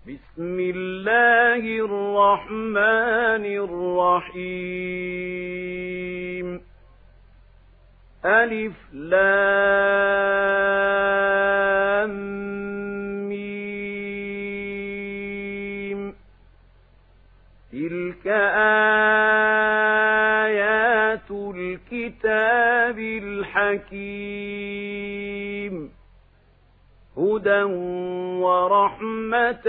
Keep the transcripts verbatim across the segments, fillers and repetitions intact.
بسم الله الرحمن الرحيم ألف لام ميم تلك آيات الكتاب الحكيم هدى ورحمة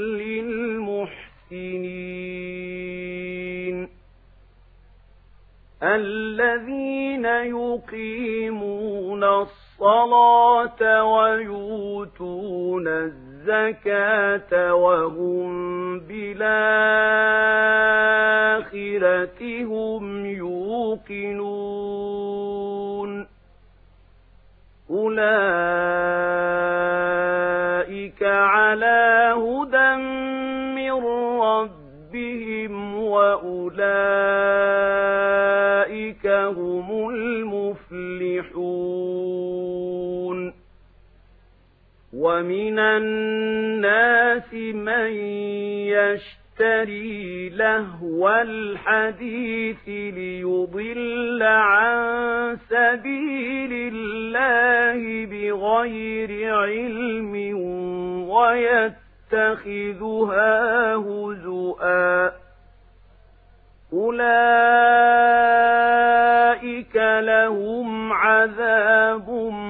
للمحسنين الذين يقيمون الصلاة ويؤتون الزكاة وهم بالآخرة هم يوقنون أولئك على هدى من ربهم وأولئك هم المفلحون ومن الناس من يشتري لهو الحديث ليضل عن سبيل الله بغير علم ويتخذها هزؤا أولئك لهم عذاب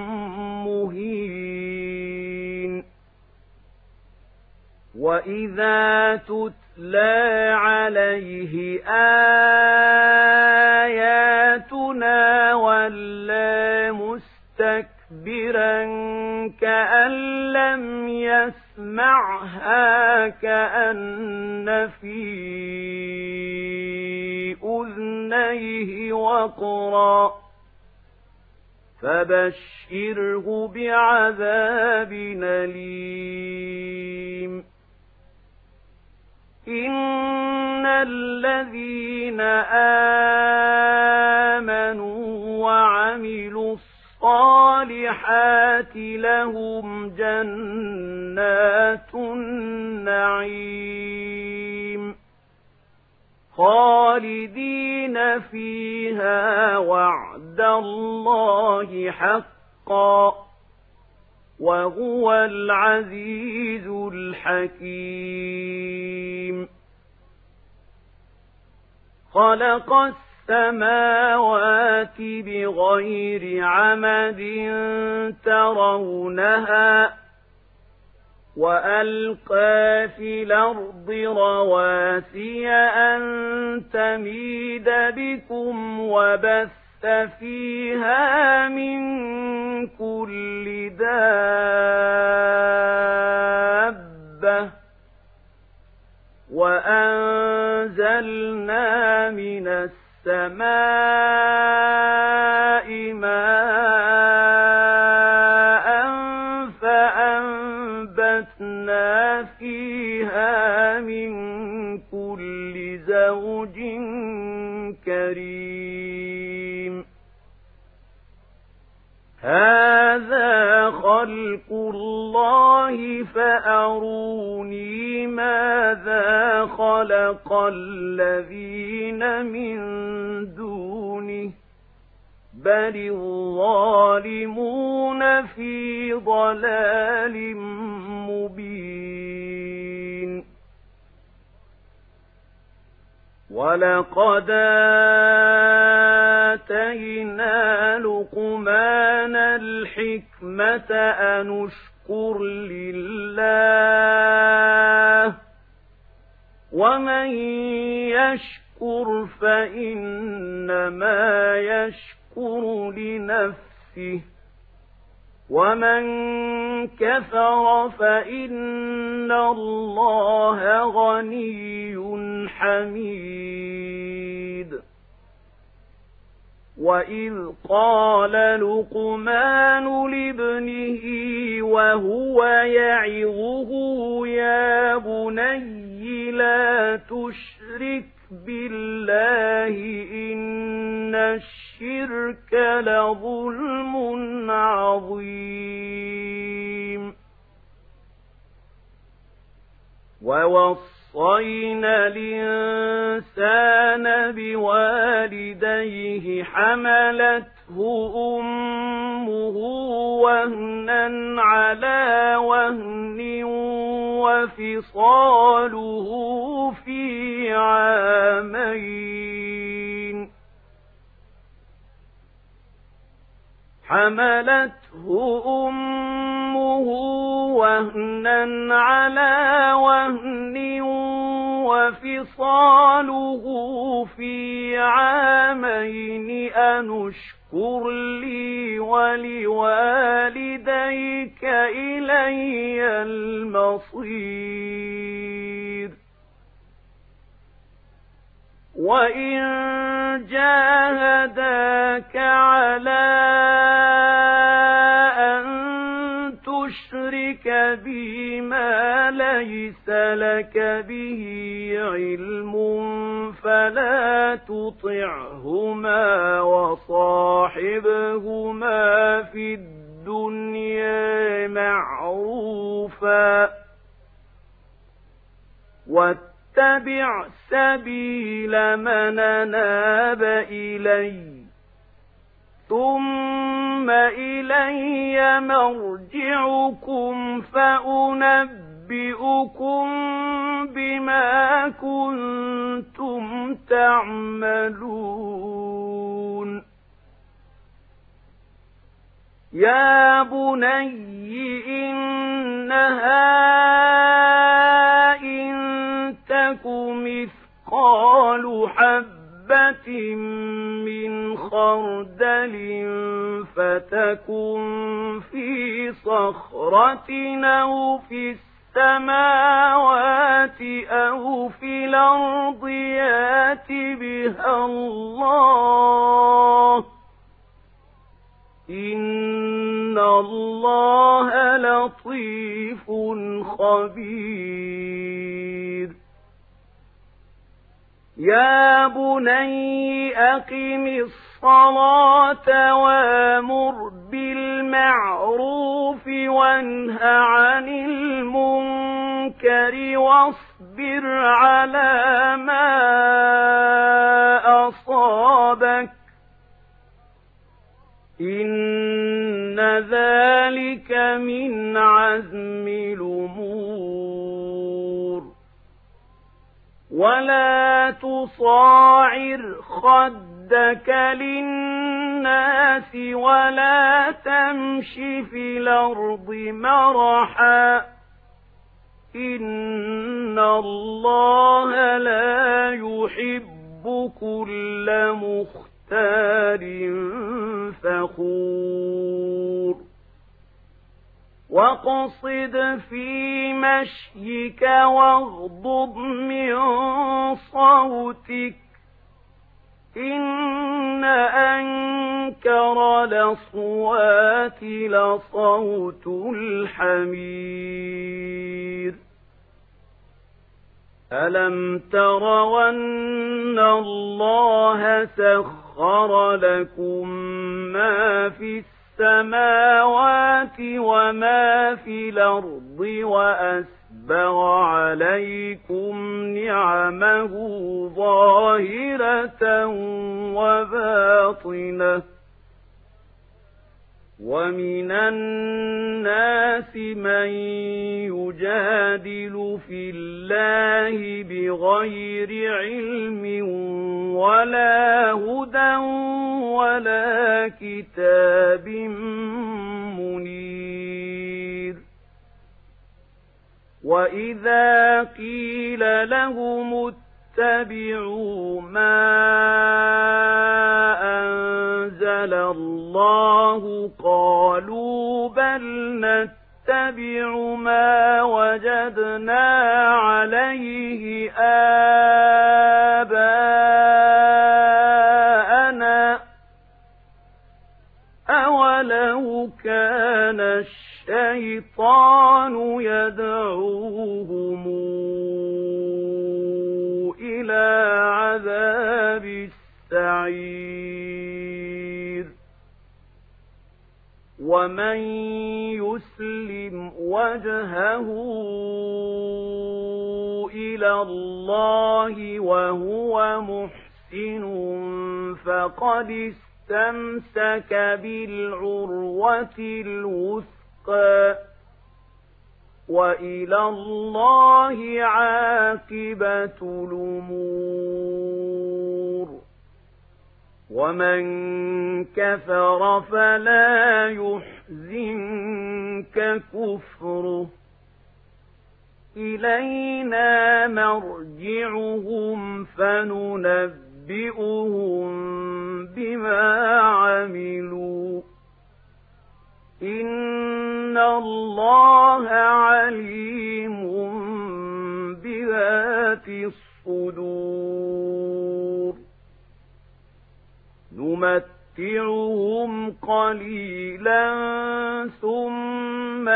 مهين وإذا تتلى عليه آياتنا ولى مستكبرا كأن لم يسمعها كأن في أذنيه وقرا فبشره بعذاب أليم إن الذين آمنوا وعملوا الصالحات لهم جنات النعيم خالدين فيها وعد الله حقا وهو العزيز الحكيم خلق السماوات بغير عمد ترونها وألقى في الأرض رواسي أن تميد بكم وبث فيها من كل دابة وأنزلنا من السماء ماء فأنبتنا فيها من كل زوج كريم هذا خلق الله فأروني ماذا خلق الذين من دونه بل الظالمون في ضلال مبين ولقد آتينا لقمان الحكمة أن اشكر لله ومن يشكر فإنما يشكر لنفسه ومن كفر فإن الله غني حميد وإذ قال لقمان لابنه وهو يعظه يا بني لا تشرك بالله إن الشرك لظلم عظيم ووصينا الإنسان بوالديه حملته أمه وهنا على وهن وفصاله في عامين حملته أمه وهنا على وهن وفصاله في عامين أن اشكر لي ولوالديك إلي المصير وإن جاهداك على أن تشرك بي ما ليس لك به علم فلا تطعهما وصاحبهما في الدنيا معروفا واتبع سبيل من أناب إلي ثم إلي مرجعكم فأنبئكم بما كنتم تعملون يا بني إنها إن تك مثقال حبة من خردل فتكن في صخرة أو في السماوات أو في الأرض يأت بها الله إن الله لطيف خبير يا بني أقم الصلاة وأمر بالمعروف وانه عن المنكر واصبر على ما أصابك إن ذلك من عزم الأمور ولا تصاعر خدك للناس ولا تمش في الأرض مرحا إن الله لا يحب كل مختار فخور واقصد في مشيك واغضض من صوتك إن أنكر الأصوات لصوت الحمير ألم تروا أن الله سخر لكم ما في السماوات وما في الأرض وأسبغ عليكم نعمه ظاهرة وباطنة ومن الناس من يجادل في الله بغير علم ولا هدى ولا كتاب منير وإذا قيل لهم اتبعوا ما أنزل الله قالوا بل نتبع ما وجدنا عليه آباءنا أولو كان الشيطان يدعوهم إلى عذاب السعير ومن يسلم وجهه إلى الله وهو محسن فقد استمسك بالعروة الوثقى وإلى الله عاقبة الأمور ومن كفر فلا يحزنك كفره إلينا مرجعهم فننبئهم بما عملوا إن الله عليم بذات الصدور نمتعهم قليلا ثم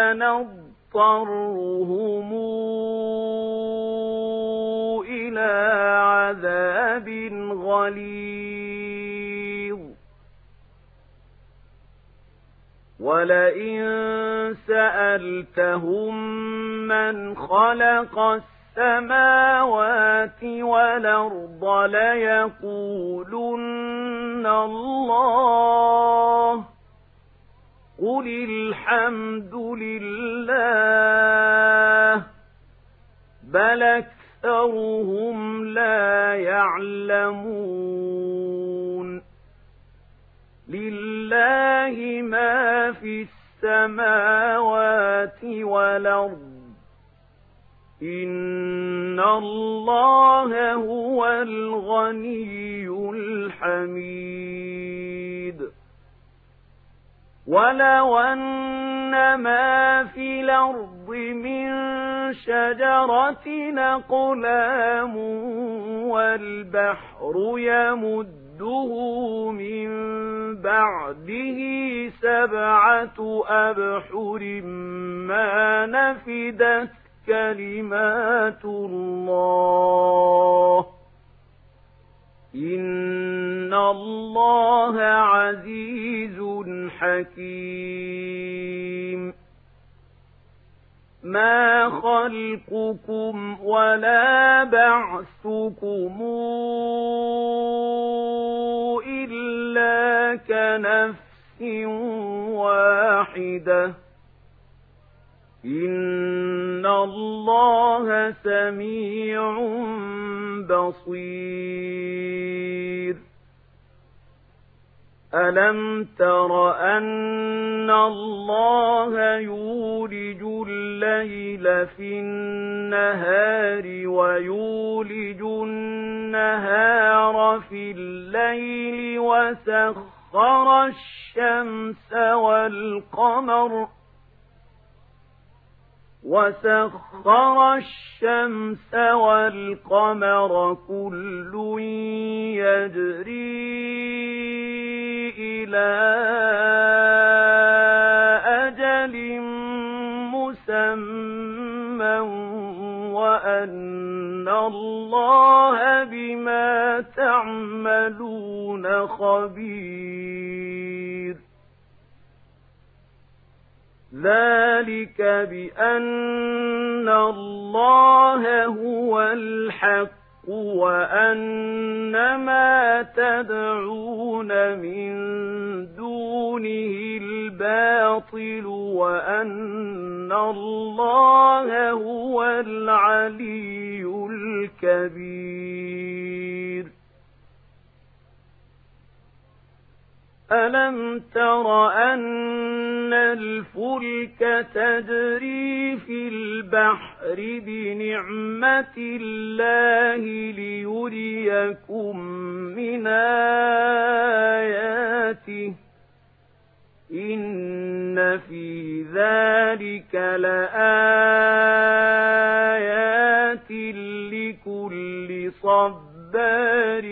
نضطرهم إلى عذاب غليظ ولئن سألتهم من خلق السماوات والأرض ليقولن الله قل الحمد لله بل أكثرهم لا يعلمون لله ما في السماوات والأرض إن الله هو الغني الحميد ولو أن ما في الأرض من شجرة أقلام والبحر يمد من بعده سبعة أبحر ما نفدت كلمات الله إن الله عزيز حكيم ما خلقكم ولا بعثكم إلا كنفس واحدة إن الله سميع بصير ألم تر أن الله يولج الليل في النهار ويولج النهار في الليل وسخر الشمس والقمر وسخر الشمس والقمر كل يجري إلى أجل مسمى وأن الله بما تعملون خبير ذلك بأن الله هو الحق وأن ما تدعون من دونه الباطل وأن الله هو العلي الكبير ألم تر أن الفلك تجري في البحر بنعمة الله ليريكم من آياته إن في ذلك لآيات لكل صبار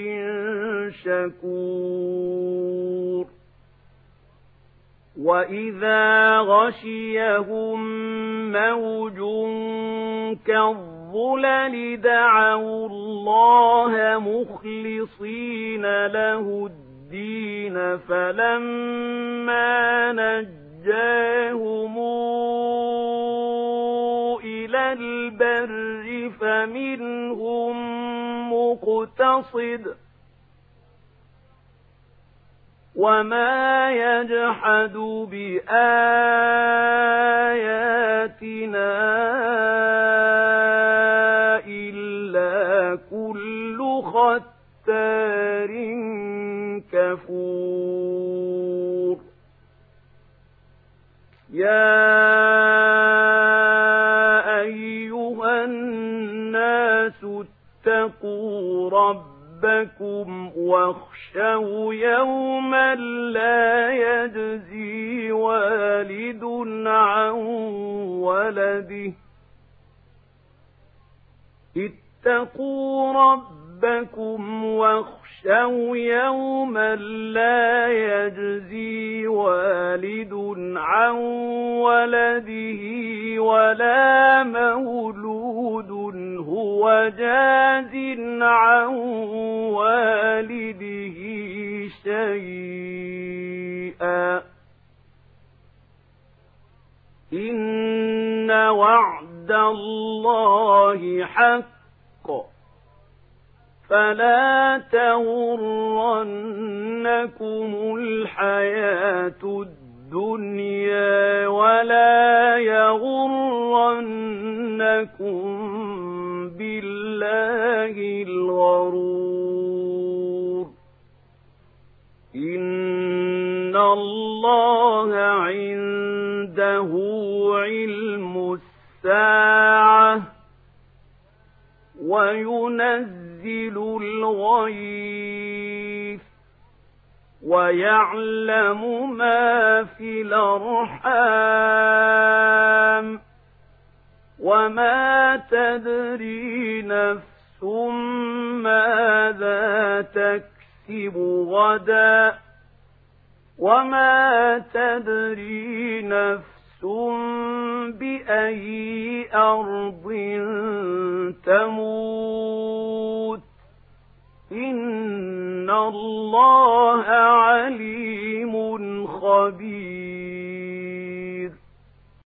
شكور وإذا غشيهم موج كالظلل دعوا الله مخلصين له الدين فلما نجاهم إلى البر فمنهم مقتصد وما يجحد بآياتنا إلا كل ختار كفور يا أيها الناس اتقوا ربكم واخشوا يوما لا يجزي والد عن ولده اتقوا ربكم واخشوا يوما لا يجزي والد عن ولده ولا مولود هو جاز عن والده شيئا إن وعد الله حق فلا تغرنكم الحياة الدنيا ولا يغرنكم بالله الغرور إن الله عنده علم الساعة وينزل الغيث ويعلم ما في الأرحام وما تدري نفس ماذا تكسب غدا وما تدري نفس بأي أرض تموت إن الله